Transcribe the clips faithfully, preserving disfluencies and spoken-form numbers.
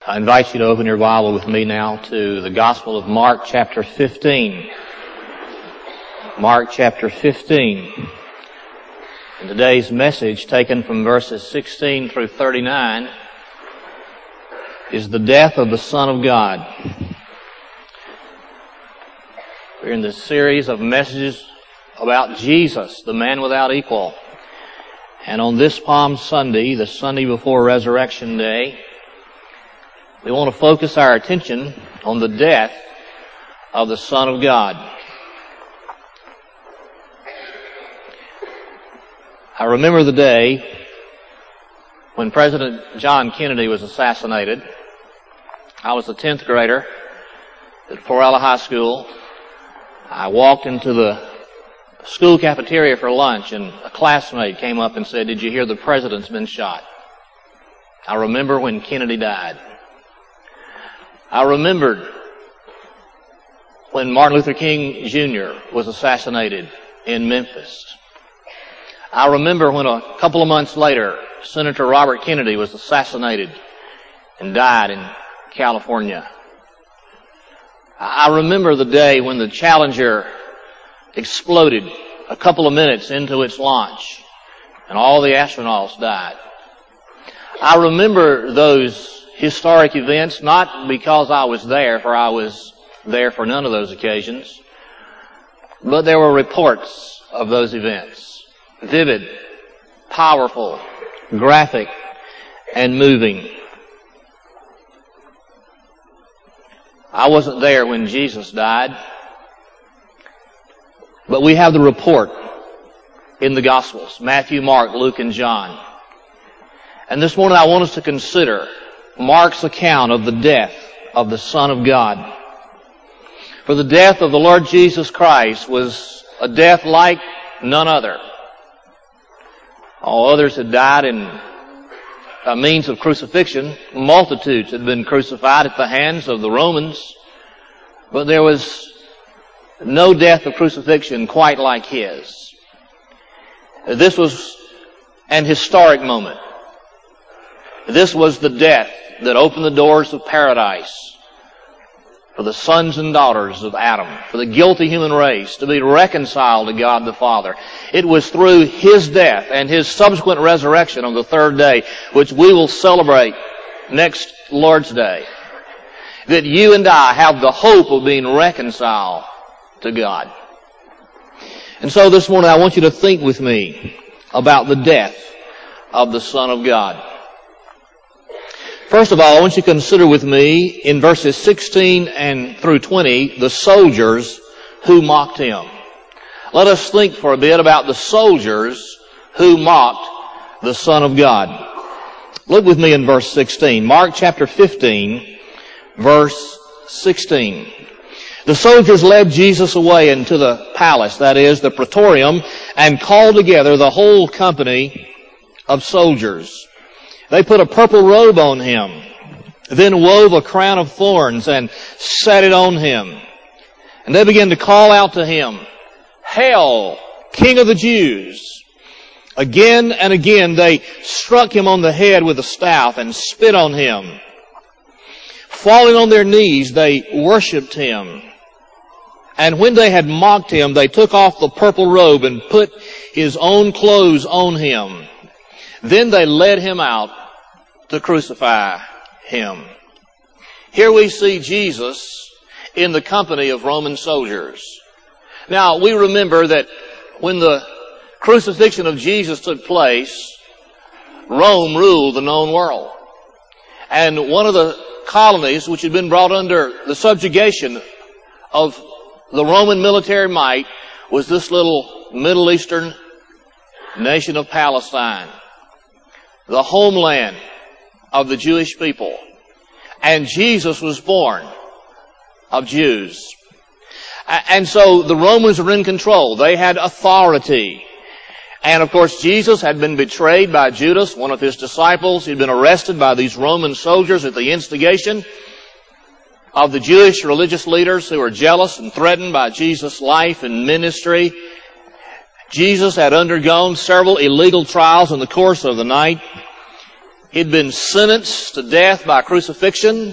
I invite you to open your Bible with me now to the Gospel of Mark chapter fifteen. Mark chapter fifteen. And today's message, taken from verses sixteen through thirty-nine, is the death of the Son of God. We're in this series of messages about Jesus, the man without equal. And on this Palm Sunday, the Sunday before Resurrection Day, we want to focus our attention on the death of the Son of God. I remember the day when President John Kennedy was assassinated. I was a tenth grader at Florella High School. I walked into the school cafeteria for lunch, and a classmate came up and said, "Did you hear the president's been shot?" I remember when Kennedy died. I remembered when Martin Luther King Junior was assassinated in Memphis. I remember when a couple of months later, Senator Robert Kennedy was assassinated and died in California. I remember the day when the Challenger exploded a couple of minutes into its launch and all the astronauts died. I remember those historic events, not because I was there, for I was there for none of those occasions, but there were reports of those events. Vivid, powerful, graphic, and moving. I wasn't there when Jesus died, but we have the report in the Gospels, Matthew, Mark, Luke, and John. And this morning I want us to consider Mark's account of the death of the Son of God. For the death of the Lord Jesus Christ was a death like none other. All others had died in a means of crucifixion. Multitudes had been crucified at the hands of the Romans. But there was no death of crucifixion quite like his. This was an historic moment. This was the death that opened the doors of paradise for the sons and daughters of Adam, for the guilty human race to be reconciled to God the Father. It was through his death and his subsequent resurrection on the third day, which we will celebrate next Lord's Day, that you and I have the hope of being reconciled to God. And so this morning I want you to think with me about the death of the Son of God. First of all, I want you to consider with me in verses sixteen and through twenty the soldiers who mocked him. Let us think for a bit about the soldiers who mocked the Son of God. Look with me in verse sixteen. Mark chapter fifteen, verse sixteen. The soldiers led Jesus away into the palace, that is, the praetorium, and called together the whole company of soldiers. They put a purple robe on him, then wove a crown of thorns and set it on him. And they began to call out to him, "Hail, King of the Jews!" Again and again they struck him on the head with a staff and spit on him. Falling on their knees, they worshipped him. And when they had mocked him, they took off the purple robe and put his own clothes on him. Then they led him out to crucify him. Here we see Jesus in the company of Roman soldiers. Now, we remember that when the crucifixion of Jesus took place, Rome ruled the known world. And one of the colonies which had been brought under the subjugation of the Roman military might was this little Middle Eastern nation of Palestine, the homeland of the Jewish people. And Jesus was born of Jews. And so the Romans were in control. They had authority. And of course Jesus had been betrayed by Judas, one of his disciples. He'd been arrested by these Roman soldiers at the instigation of the Jewish religious leaders who were jealous and threatened by Jesus' life and ministry. Jesus had undergone several illegal trials in the course of the night. He'd been sentenced to death by crucifixion,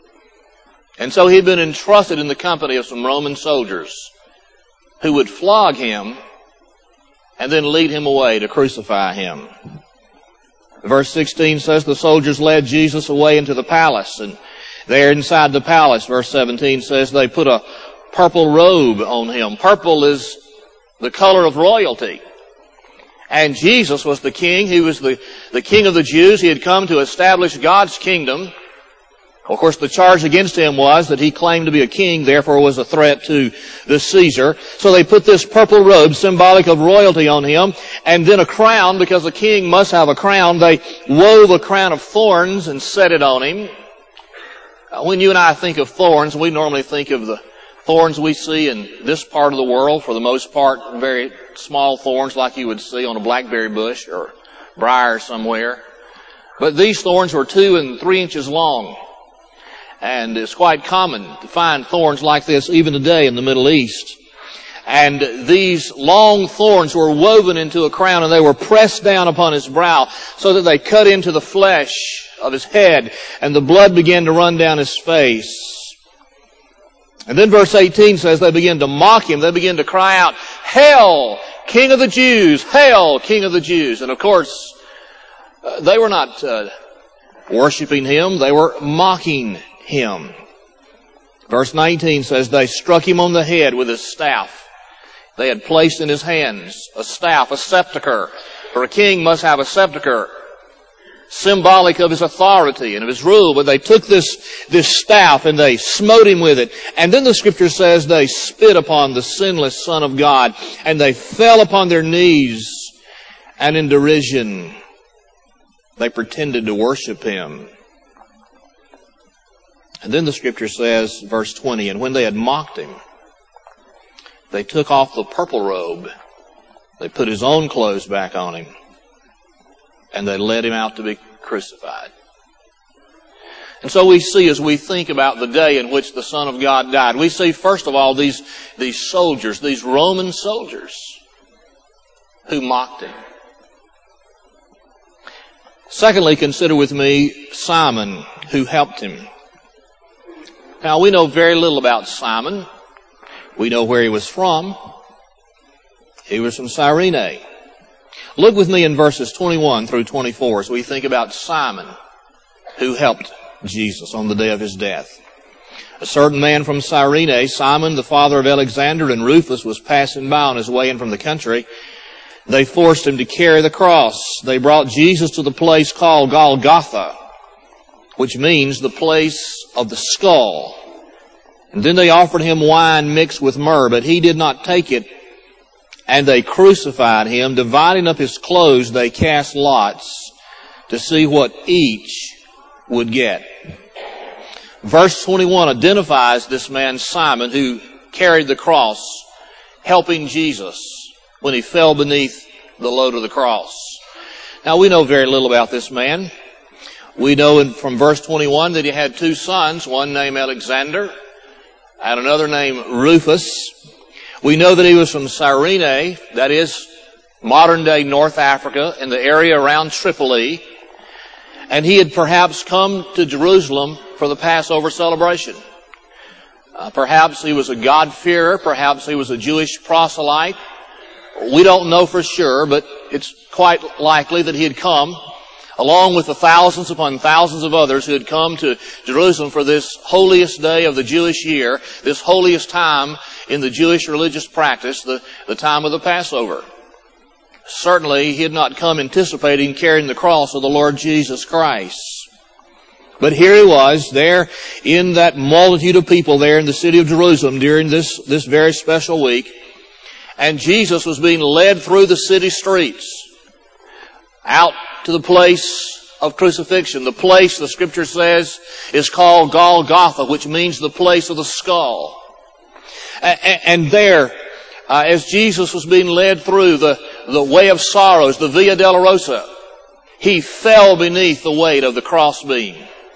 and so he'd been entrusted in the company of some Roman soldiers who would flog him and then lead him away to crucify him. Verse sixteen says the soldiers led Jesus away into the palace, and there inside the palace, verse seventeen says, they put a purple robe on him. Purple is the color of royalty. And Jesus was the king. He was the, the king of the Jews. He had come to establish God's kingdom. Of course, the charge against him was that he claimed to be a king, therefore was a threat to the Caesar. So they put this purple robe, symbolic of royalty, on him, and then a crown, because the king must have a crown. They wove a crown of thorns and set it on him. When you and I think of thorns, we normally think of the thorns we see in this part of the world, for the most part, very small thorns like you would see on a blackberry bush or briar somewhere. But these thorns were two and three inches long. And it's quite common to find thorns like this even today in the Middle East. And these long thorns were woven into a crown, and they were pressed down upon his brow so that they cut into the flesh of his head, and the blood began to run down his face. And then verse eighteen says they began to mock him. They began to cry out, "Hail, King of the Jews! Hail, King of the Jews!" And of course, uh, they were not uh, worshiping him. They were mocking him. Verse nineteen says they struck him on the head with his staff. They had placed in his hands a staff, a scepter. For a king must have a scepter, symbolic of his authority and of his rule. But they took this, this staff and they smote him with it. And then the scripture says they spit upon the sinless Son of God, and they fell upon their knees, and in derision they pretended to worship him. And then the scripture says, verse twenty, and when they had mocked him, they took off the purple robe, they put his own clothes back on him, and they led him out to be crucified. And so we see, as we think about the day in which the Son of God died, we see first of all these, these soldiers, these Roman soldiers who mocked him. Secondly, consider with me Simon, who helped him. Now, we know very little about Simon. We know where he was from. He was from Cyrene. Look with me in verses twenty-one through twenty-four as we think about Simon, who helped Jesus on the day of his death. A certain man from Cyrene, Simon, the father of Alexander and Rufus, was passing by on his way in from the country. They forced him to carry the cross. They brought Jesus to the place called Golgotha, which means the place of the skull. And then they offered him wine mixed with myrrh, but he did not take it. And they crucified him. Dividing up his clothes, they cast lots to see what each would get. Verse twenty-one identifies this man Simon, who carried the cross, helping Jesus when he fell beneath the load of the cross. Now, we know very little about this man. We know in, from verse twenty-one that he had two sons, one named Alexander and another named Rufus. We know that he was from Cyrene, that is modern-day North Africa, in the area around Tripoli. And he had perhaps come to Jerusalem for the Passover celebration. Uh, perhaps he was a God-fearer. Perhaps he was a Jewish proselyte. We don't know for sure, but it's quite likely that he had come along with the thousands upon thousands of others who had come to Jerusalem for this holiest day of the Jewish year, this holiest time in the Jewish religious practice, the, the time of the Passover. Certainly, he had not come anticipating carrying the cross of the Lord Jesus Christ. But here he was, there in that multitude of people there in the city of Jerusalem during this, this very special week. And Jesus was being led through the city streets out to the place of crucifixion. The place, the scripture says, is called Golgotha, which means the place of the skull. And there, uh, as Jesus was being led through the, the way of sorrows, the Via Dolorosa, he fell beneath the weight of the crossbeam.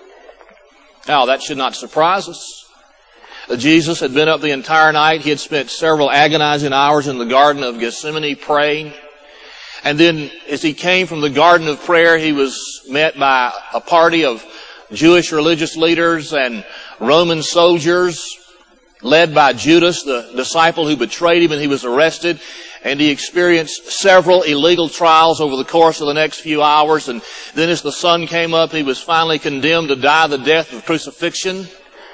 Now, that should not surprise us. Jesus had been up the entire night. He had spent several agonizing hours in the Garden of Gethsemane praying. And then as he came from the garden of prayer, he was met by a party of Jewish religious leaders and Roman soldiers led by Judas, the disciple who betrayed him, and he was arrested. And he experienced several illegal trials over the course of the next few hours. And then as the sun came up, he was finally condemned to die the death of crucifixion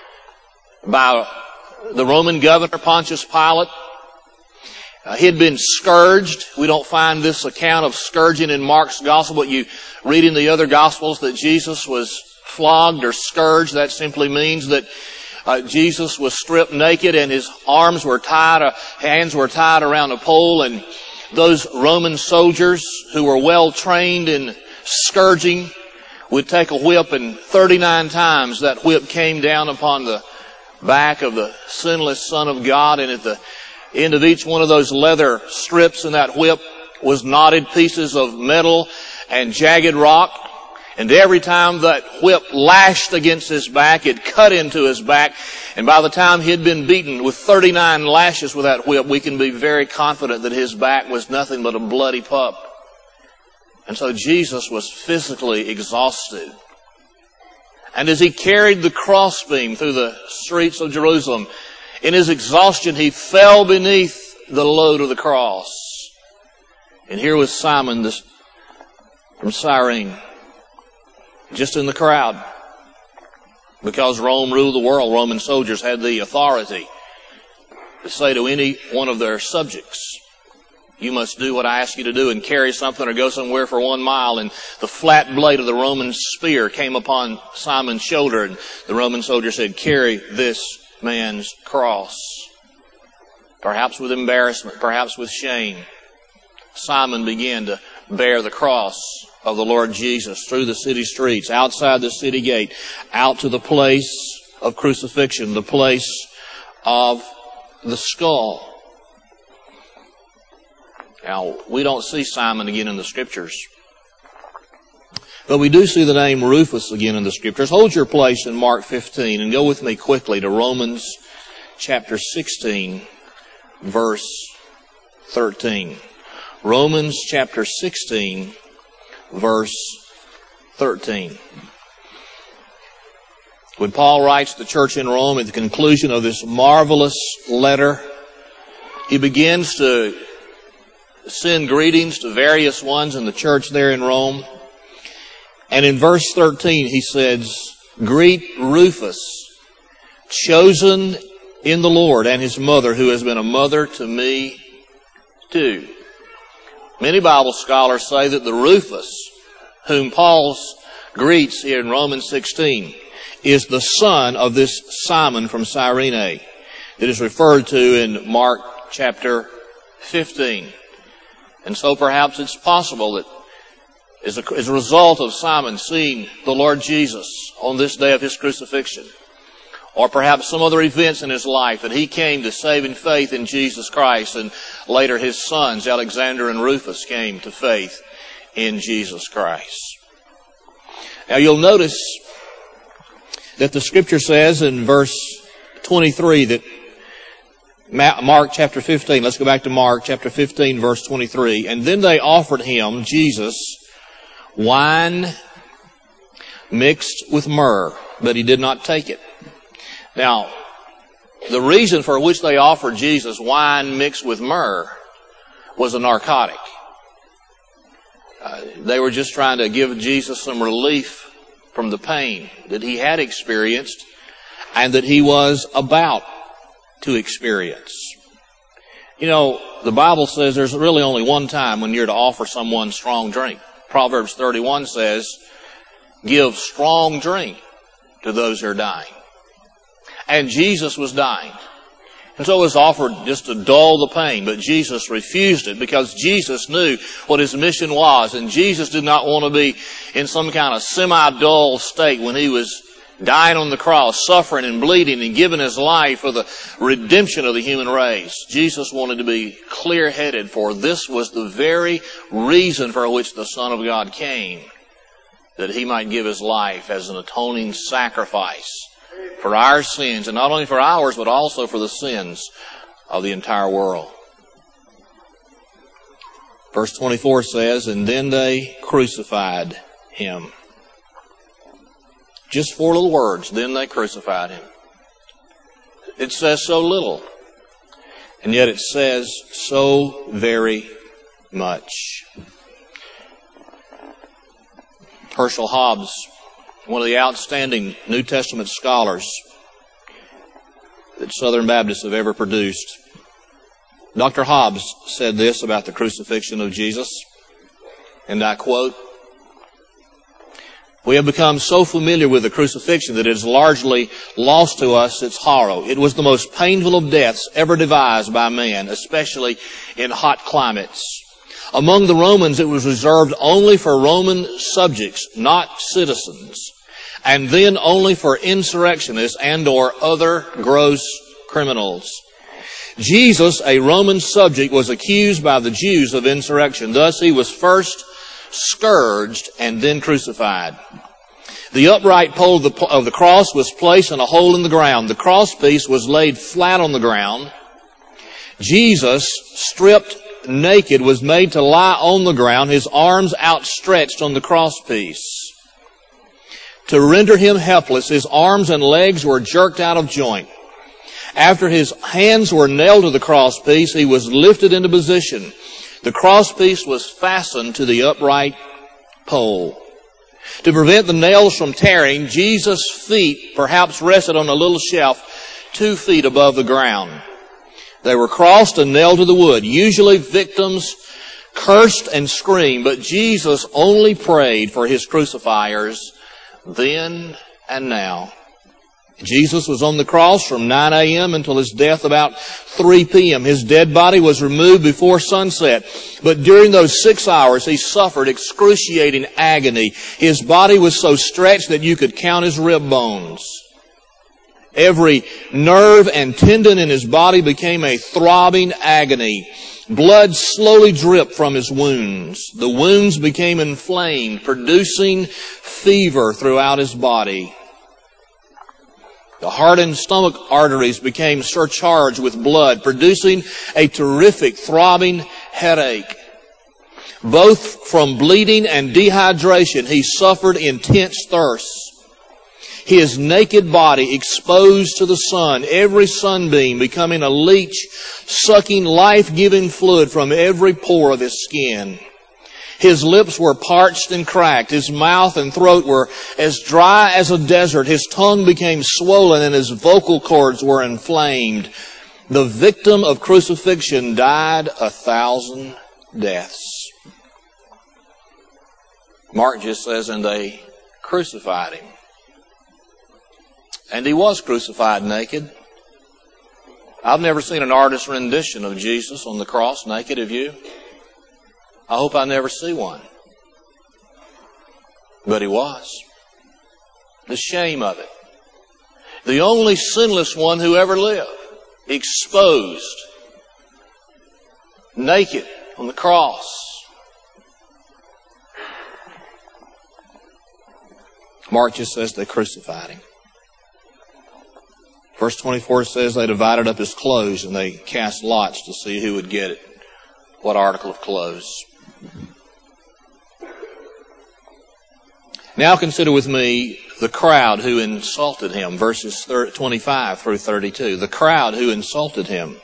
by the Roman governor, Pontius Pilate. Uh, he had been scourged. We don't find this account of scourging in Mark's gospel, but you read in the other gospels that Jesus was flogged or scourged. That simply means that uh, Jesus was stripped naked and his arms were tied, uh, hands were tied around a pole, and those Roman soldiers who were well trained in scourging would take a whip, and thirty-nine times that whip came down upon the back of the sinless Son of God, and at the end of each one of those leather strips in that whip was knotted pieces of metal and jagged rock. And every time that whip lashed against his back, it cut into his back. And by the time he had been beaten with thirty-nine lashes with that whip, we can be very confident that his back was nothing but a bloody pup. And so Jesus was physically exhausted. And as he carried the crossbeam through the streets of Jerusalem, in his exhaustion, he fell beneath the load of the cross. And here was Simon this, from Cyrene, just in the crowd. Because Rome ruled the world, Roman soldiers had the authority to say to any one of their subjects, you must do what I ask you to do and carry something or go somewhere for one mile. And the flat blade of the Roman spear came upon Simon's shoulder, and the Roman soldier said, carry this man's cross. Perhaps with embarrassment, perhaps with shame, Simon began to bear the cross of the Lord Jesus through the city streets, outside the city gate, out to the place of crucifixion, the place of the skull. Now, we don't see Simon again in the Scriptures, but we do see the name Rufus again in the Scriptures. Hold your place in Mark fifteen and go with me quickly to Romans chapter sixteen, verse thirteen. Romans chapter sixteen, verse thirteen. When Paul writes to the church in Rome at the conclusion of this marvelous letter, he begins to send greetings to various ones in the church there in Rome. And in verse thirteen he says, greet Rufus, chosen in the Lord, and his mother, who has been a mother to me too. Many Bible scholars say that the Rufus, whom Paul greets here in Romans sixteen, is the son of this Simon from Cyrene that is referred to in Mark chapter fifteen. And so perhaps it's possible that as a, as a result of Simon seeing the Lord Jesus on this day of his crucifixion, or perhaps some other events in his life, that he came to saving faith in Jesus Christ, and later his sons, Alexander and Rufus, came to faith in Jesus Christ. Now you'll notice that the Scripture says in verse twenty-three that Mark chapter fifteen, let's go back to Mark chapter fifteen, verse twenty-three. And then they offered him, Jesus, wine mixed with myrrh, but he did not take it. Now, the reason for which they offered Jesus wine mixed with myrrh was a narcotic. Uh, they were just trying to give Jesus some relief from the pain that he had experienced and that he was about to experience. You know, the Bible says there's really only one time when you're to offer someone strong drink. Proverbs thirty-one says, give strong drink to those who are dying. And Jesus was dying. And so it was offered just to dull the pain, but Jesus refused it because Jesus knew what his mission was, and Jesus did not want to be in some kind of semi-dull state when he was dying on the cross, suffering and bleeding and giving his life for the redemption of the human race. Jesus wanted to be clear-headed, for this was the very reason for which the Son of God came, that he might give his life as an atoning sacrifice for our sins, and not only for ours, but also for the sins of the entire world. Verse twenty-four says, and then they crucified him. Just four little words. Then they crucified him. It says so little. And yet it says so very much. Herschel Hobbs, one of the outstanding New Testament scholars that Southern Baptists have ever produced. Doctor Hobbs said this about the crucifixion of Jesus, and I quote, "We have become so familiar with the crucifixion that it has largely lost to us its horror. It was the most painful of deaths ever devised by man, especially in hot climates. Among the Romans, it was reserved only for Roman subjects, not citizens, and then only for insurrectionists and or other gross criminals. Jesus, a Roman subject, was accused by the Jews of insurrection. Thus, he was first scourged and then crucified. The upright pole of the, of the cross was placed in a hole in the ground. The crosspiece was laid flat on the ground. Jesus, stripped naked, was made to lie on the ground, his arms outstretched on the crosspiece. To render him helpless, his arms and legs were jerked out of joint. After his hands were nailed to the crosspiece, he was lifted into position. The crosspiece was fastened to the upright pole. To prevent the nails from tearing, Jesus' feet perhaps rested on a little shelf two feet above the ground. They were crossed and nailed to the wood. Usually victims cursed and screamed, but Jesus only prayed for his crucifiers then and now. Jesus was on the cross from nine a.m. until his death about three p.m. His dead body was removed before sunset. But during those six hours, he suffered excruciating agony. His body was so stretched that you could count his rib bones. Every nerve and tendon in his body became a throbbing agony. Blood slowly dripped from his wounds. The wounds became inflamed, producing fever throughout his body. The heart and stomach arteries became surcharged with blood, producing a terrific throbbing headache. Both from bleeding and dehydration, he suffered intense thirst. His naked body exposed to the sun, every sunbeam becoming a leech, sucking life-giving fluid from every pore of his skin. His lips were parched and cracked. His mouth and throat were as dry as a desert. His tongue became swollen and his vocal cords were inflamed. The victim of crucifixion died a thousand deaths. Mark just says, and they crucified him. And he was crucified naked. I've never seen an artist's rendition of Jesus on the cross naked, have you? I hope I never see one. But he was. The shame of it. The only sinless one who ever lived. Exposed. Naked on the cross. Mark just says they crucified him. Verse twenty-four says they divided up his clothes and they cast lots to see who would get it. What article of clothes? Now consider with me the crowd who insulted him. Verses twenty-five through thirty-two. The crowd who insulted him.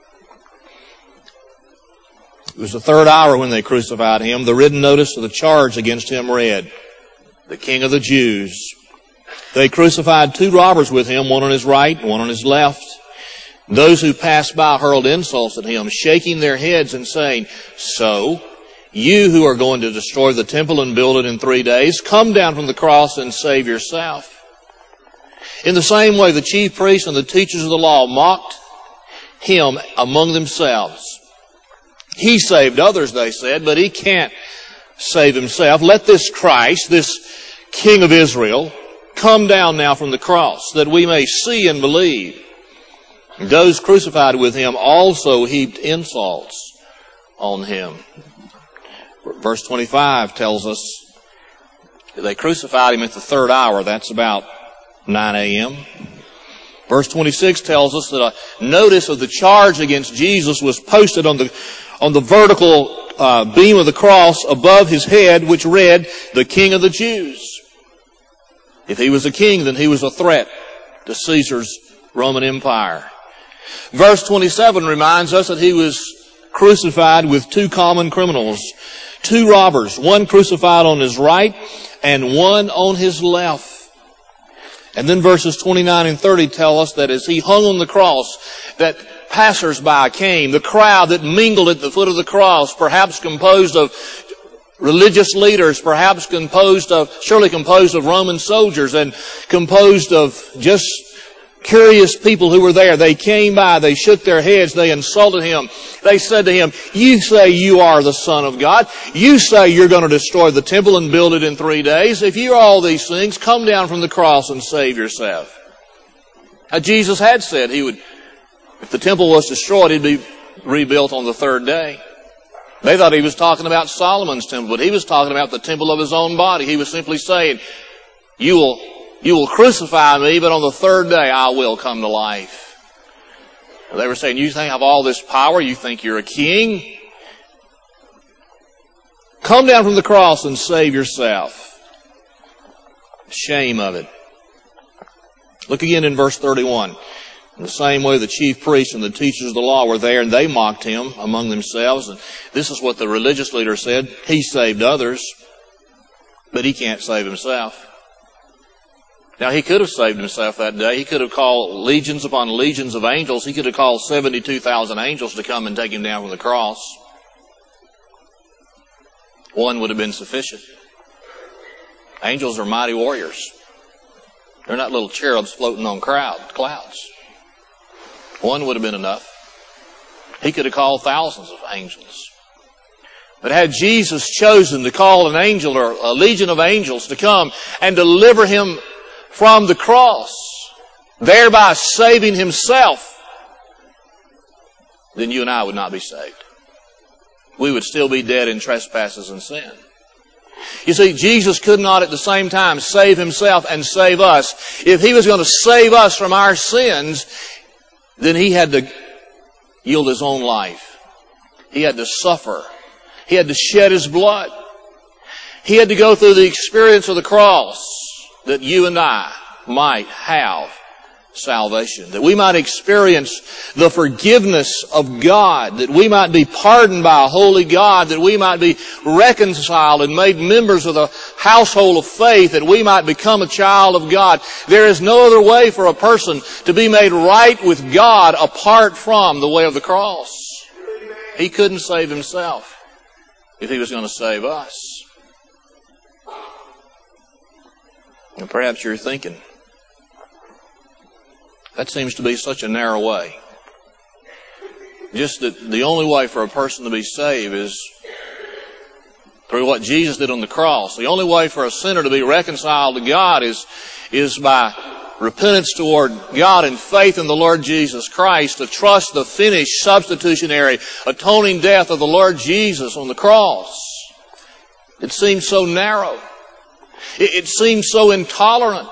It was the third hour when they crucified him. The written notice of the charge against him read, "The King of the Jews." They crucified two robbers with him, one on his right, one on his left. Those who passed by hurled insults at him, shaking their heads and saying, "So, you who are going to destroy the temple and build it in three days, come down from the cross and save yourself." In the same way, the chief priests and the teachers of the law mocked him among themselves. He saved others, they said, but he can't save himself. Let this Christ, this King of Israel, come down now from the cross, that we may see and believe. Those crucified with him also heaped insults on him. Verse twenty-five tells us that they crucified him at the third hour. That's about nine a.m. Verse twenty-six tells us that a notice of the charge against Jesus was posted on the on the vertical uh, beam of the cross above his head, which read, "The King of the Jews." If he was a king, then he was a threat to Caesar's Roman Empire. Verse twenty-seven reminds us that he was crucified with two common criminals, two robbers, one crucified on his right and one on his left. And then verses twenty-nine and thirty tell us that as he hung on the cross, that passers-by came, the crowd that mingled at the foot of the cross, perhaps composed of religious leaders, perhaps composed of, surely composed of Roman soldiers and composed of just curious people who were there. They came by, they shook their heads, they insulted him. They said to him, you say you are the Son of God. You say you're going to destroy the temple and build it in three days. If you're all these things, come down from the cross and save yourself. Now, Jesus had said he would, if the temple was destroyed, it'd be rebuilt on the third day. They thought he was talking about Solomon's temple, but he was talking about the temple of his own body. He was simply saying, you will You will crucify me, but on the third day I will come to life. And they were saying, you think you have all this power? You think you're a king? Come down from the cross and save yourself. Shame of it. Look again in verse thirty-one. In the same way the chief priests and the teachers of the law were there, and they mocked him among themselves. And this is what the religious leader said. He saved others, but he can't save himself. Now, he could have saved himself that day. He could have called legions upon legions of angels. He could have called seventy-two thousand angels to come and take him down from the cross. One would have been sufficient. Angels are mighty warriors. They're not little cherubs floating on crowd, clouds. One would have been enough. He could have called thousands of angels. But had Jesus chosen to call an angel or a legion of angels to come and deliver him from the cross, thereby saving himself, then you and I would not be saved. We would still be dead in trespasses and sin. You see, Jesus could not at the same time save himself and save us. If he was going to save us from our sins, then he had to yield his own life. He had to suffer. He had to shed his blood. He had to go through the experience of the cross, that you and I might have salvation, that we might experience the forgiveness of God, that we might be pardoned by a holy God, that we might be reconciled and made members of the household of faith, that we might become a child of God. There is no other way for a person to be made right with God apart from the way of the cross. He couldn't save himself if he was going to save us. And perhaps you're thinking, that seems to be such a narrow way. Just that the only way for a person to be saved is through what Jesus did on the cross. The only way for a sinner to be reconciled to God is, is by repentance toward God and faith in the Lord Jesus Christ, to trust the finished substitutionary atoning death of the Lord Jesus on the cross. It seems so narrow. It, it seems so intolerant.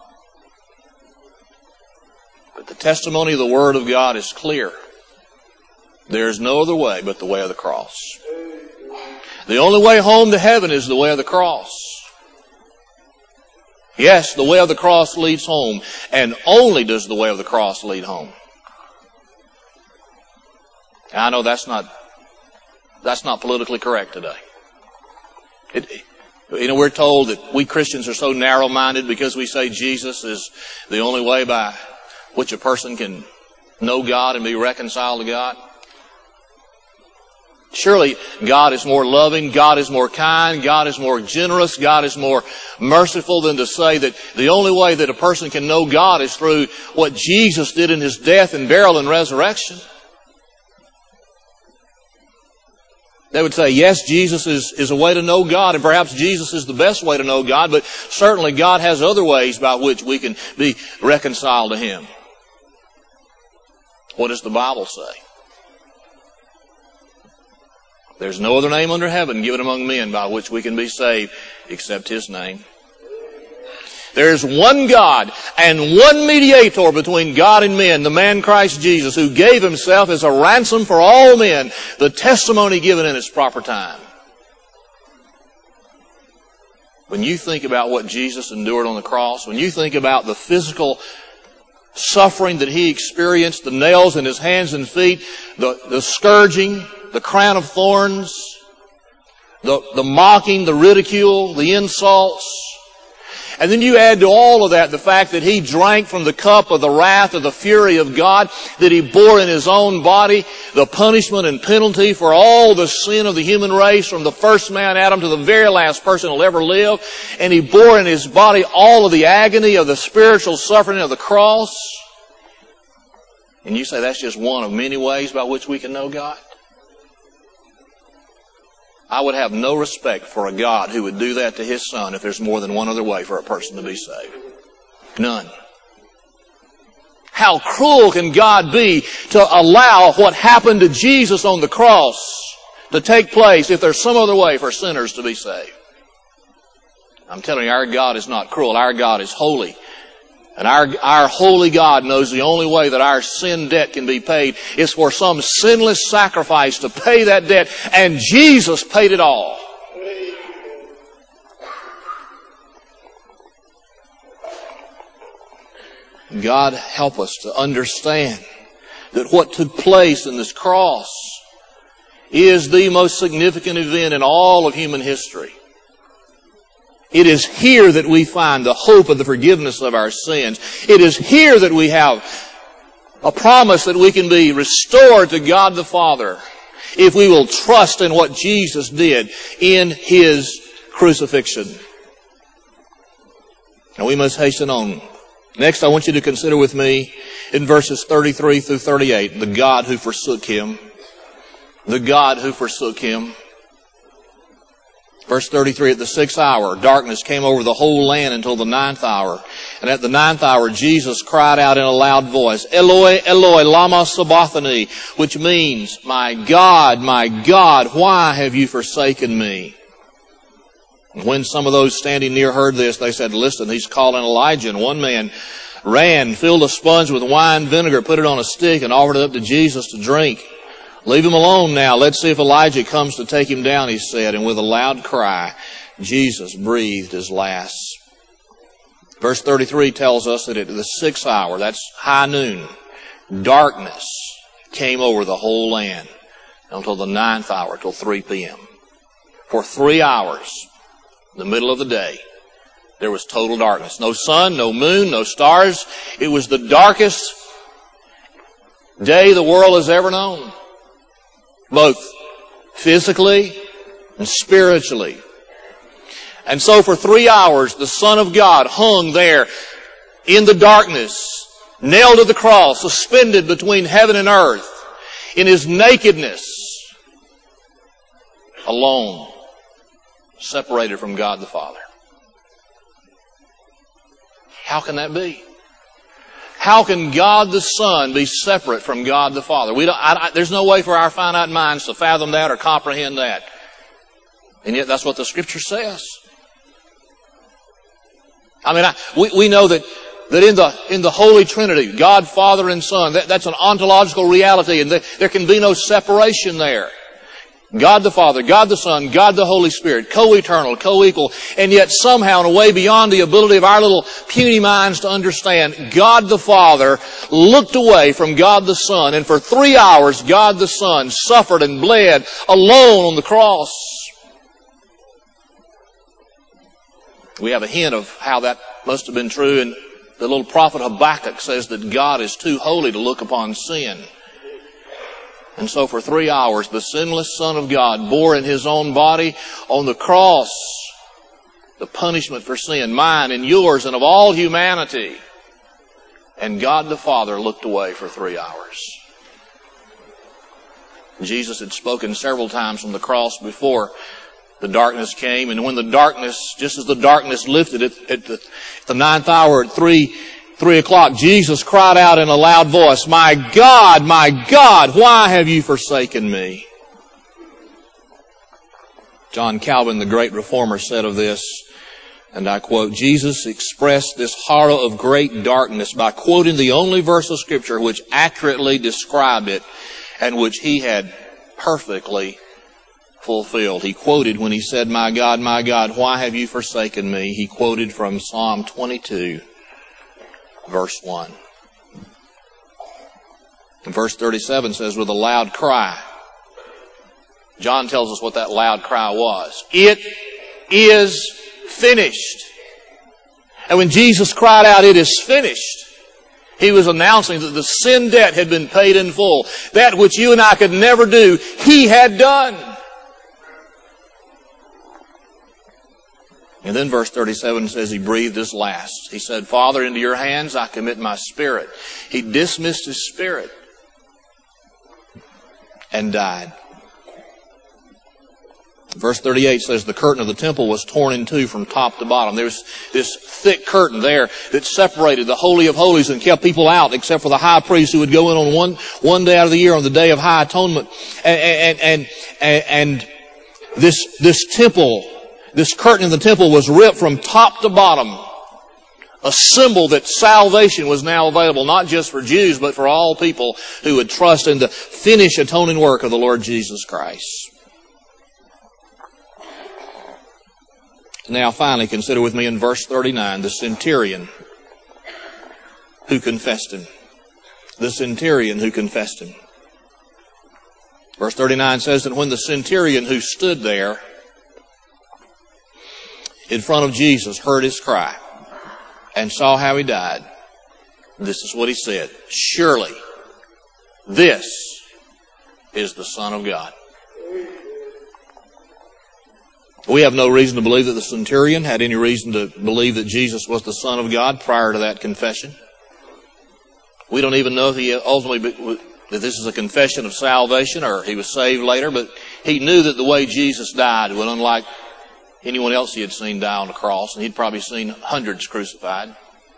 But the testimony of the Word of God is clear. There is no other way but the way of the cross. The only way home to heaven is the way of the cross. Yes, the way of the cross leads home, and only does the way of the cross lead home. I know that's not that's not politically correct today. It, you know, we're told that we Christians are so narrow-minded because we say Jesus is the only way by which a person can know God and be reconciled to God. Surely God is more loving, God is more kind, God is more generous, God is more merciful than to say that the only way that a person can know God is through what Jesus did in his death and burial and resurrection. They would say, yes, Jesus is, is a way to know God, and perhaps Jesus is the best way to know God, but certainly God has other ways by which we can be reconciled to him. What does the Bible say? There's no other name under heaven given among men by which we can be saved except his name. There is one God and one mediator between God and men, the man Christ Jesus, who gave himself as a ransom for all men, the testimony given in its proper time. When you think about what Jesus endured on the cross, when you think about the physical suffering that He experienced, the nails in His hands and feet, the, the scourging, the crown of thorns, the, the mocking, the ridicule, the insults, and then you add to all of that the fact that He drank from the cup of the wrath of the fury of God, that He bore in His own body the punishment and penalty for all the sin of the human race, from the first man Adam to the very last person who will ever live. And He bore in His body all of the agony of the spiritual suffering of the cross. And you say that's just one of many ways by which we can know God? I would have no respect for a God who would do that to His Son if there's more than one other way for a person to be saved. None. How cruel can God be to allow what happened to Jesus on the cross to take place if there's some other way for sinners to be saved? I'm telling you, our God is not cruel. Our God is holy. And our, our holy God knows the only way that our sin debt can be paid is for some sinless sacrifice to pay that debt. And Jesus paid it all. God help us to understand that what took place in this cross is the most significant event in all of human history. It is here that we find the hope of the forgiveness of our sins. It is here that we have a promise that we can be restored to God the Father if we will trust in what Jesus did in His crucifixion. Now we must hasten on. Next, I want you to consider with me in verses thirty-three through thirty-eight, the God who forsook Him. The God who forsook Him. Verse thirty-three, at the sixth hour, darkness came over the whole land until the ninth hour. And at the ninth hour, Jesus cried out in a loud voice, Eloi, Eloi, lama sabachthani, which means, my God, my God, why have you forsaken me? And when some of those standing near heard this, they said, listen, he's calling Elijah. And one man ran, filled a sponge with wine vinegar, put it on a stick, and offered it up to Jesus to drink. Leave him alone now. Let's see if Elijah comes to take him down, he said. And with a loud cry, Jesus breathed his last. Verse thirty-three tells us that at the sixth hour, that's high noon, darkness came over the whole land until the ninth hour, till three p.m. For three hours, in the middle of the day, there was total darkness. No sun, no moon, no stars. It was the darkest day the world has ever known. Both physically and spiritually. And so for three hours, the Son of God hung there in the darkness, nailed to the cross, suspended between heaven and earth, in His nakedness, alone, separated from God the Father. How can that be? How can God the Son be separate from God the Father? We don't, I, I, there's no way for our finite minds to fathom that or comprehend that. And yet that's what the Scripture says. I mean, I, we, we know that, that in the in the Holy Trinity, God, Father, and Son, that, that's an ontological reality, and the, there can be no separation there. God the Father, God the Son, God the Holy Spirit, co-eternal, co-equal, and yet somehow in a way beyond the ability of our little puny minds to understand, God the Father looked away from God the Son, and for three hours God the Son suffered and bled alone on the cross. We have a hint of how that must have been true, and the little prophet Habakkuk says that God is too holy to look upon sin. And so for three hours, the sinless Son of God bore in His own body on the cross the punishment for sin, mine and yours and of all humanity. And God the Father looked away for three hours. Jesus had spoken several times from the cross before the darkness came. And when the darkness, just as the darkness lifted at, at, the, at the ninth hour at three Three o'clock, Jesus cried out in a loud voice, my God, my God, why have you forsaken me? John Calvin, the great reformer, said of this, and I quote, Jesus expressed this horror of great darkness by quoting the only verse of Scripture which accurately described it and which he had perfectly fulfilled. He quoted when he said, "My God, my God, why have you forsaken me?" He quoted from Psalm twenty-two, verse one. And verse thirty-seven says, "With a loud cry." John tells us what that loud cry was. "It is finished." And when Jesus cried out, "It is finished," He was announcing that the sin debt had been paid in full. That which you and I could never do, He had done. And then verse thirty-seven says He breathed His last. He said, "Father, into your hands I commit my spirit." He dismissed His spirit and died. Verse thirty-eight says the curtain of the temple was torn in two from top to bottom. There was this thick curtain there that separated the Holy of Holies and kept people out except for the high priest who would go in on one, one day out of the year on the Day of High Atonement. And, and, and, and this, this temple, this curtain in the temple was ripped from top to bottom. A symbol that salvation was now available, not just for Jews, but for all people who would trust in the finished atoning work of the Lord Jesus Christ. Now finally, consider with me in verse thirty-nine, the centurion who confessed Him. The centurion who confessed Him. Verse thirty-nine says that when the centurion who stood there in front of Jesus heard His cry and saw how He died, this is what he said: "Surely this is the Son of God." We have no reason to believe that the centurion had any reason to believe that Jesus was the Son of God prior to that confession. We don't even know if he ultimately, that this is a confession of salvation or he was saved later, but he knew that the way Jesus died was unlike anyone else he had seen die on the cross, and he'd probably seen hundreds crucified.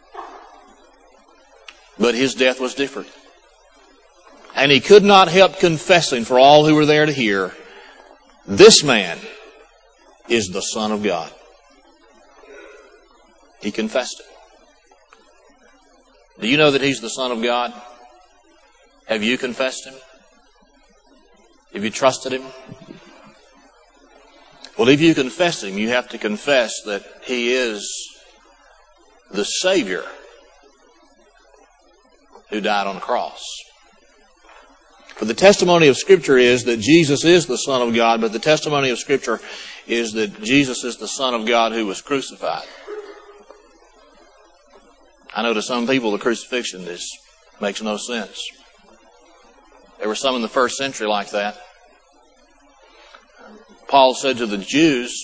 But his death was different. And he could not help confessing for all who were there to hear, "This man is the Son of God." He confessed it. Do you know that He's the Son of God? Have you confessed Him? Have you trusted Him? Well, if you confess Him, you have to confess that He is the Savior who died on the cross. For the testimony of Scripture is that Jesus is the Son of God, but the testimony of Scripture is that Jesus is the Son of God who was crucified. I know to some people the crucifixion is, makes no sense. There were some in the first century like that. Paul said to the Jews,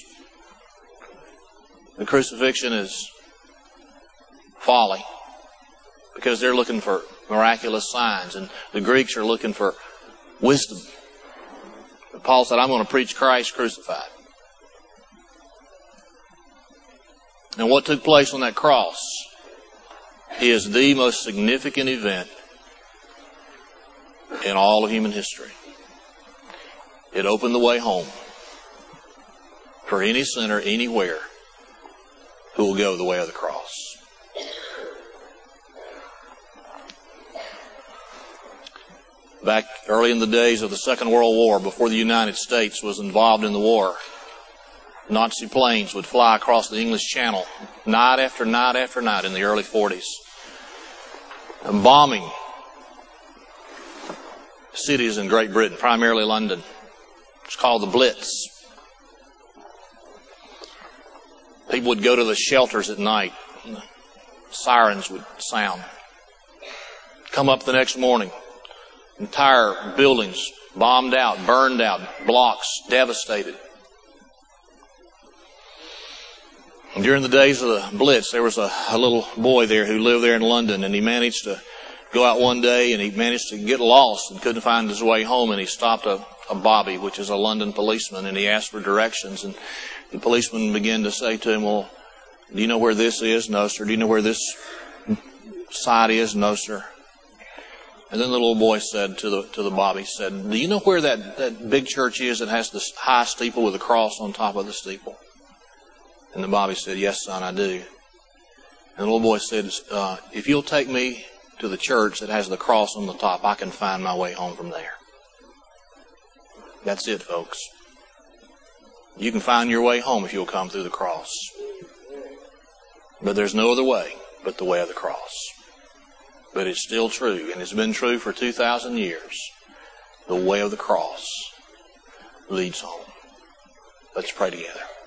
the crucifixion is folly, because they're looking for miraculous signs, and the Greeks are looking for wisdom. But Paul said, "I'm going to preach Christ crucified." And what took place on that cross is the most significant event in all of human history. It opened the way home for any sinner anywhere who will go the way of the cross. Back early in the days of the Second World War, before the United States was involved in the war, Nazi planes would fly across the English Channel night after night after night in the early forties, and bombing cities in Great Britain, primarily London. It's called the Blitz. People would go to the shelters at night, and the sirens would sound. Come up the next morning, entire buildings bombed out, burned out, blocks devastated. And during the days of the Blitz, there was a, a little boy there who lived there in London, and he managed to go out one day and he managed to get lost and couldn't find his way home, and he stopped a, a bobby, which is a London policeman, and he asked for directions, and the policeman began to say to him, "Well, do you know where this is?" "No, sir." "Do you know where this side is?" "No, sir." And then the little boy said to the to the bobby, said, "Do you know where that, that big church is that has this high steeple with a cross on top of the steeple?" And the bobby said, "Yes, son, I do." And the little boy said, uh, "If you'll take me to the church that has the cross on the top, I can find my way home from there." That's it, folks. You can find your way home if you'll come through the cross. But there's no other way but the way of the cross. But it's still true, and it's been true for two thousand years. The way of the cross leads home. Let's pray together.